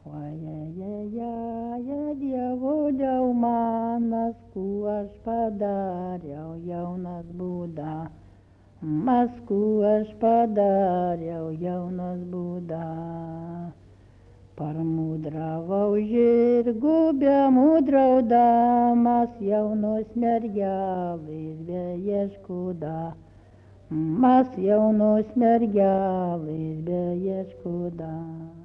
Ojejeje, dievuliau manas, ku aš padariau jaunas būda. Masku aš padariau jaunas būda. Parmudravau žirgu bemudraudamas, jaunos mergelės beieškoda. Mas jaunos mergelės beieškoda.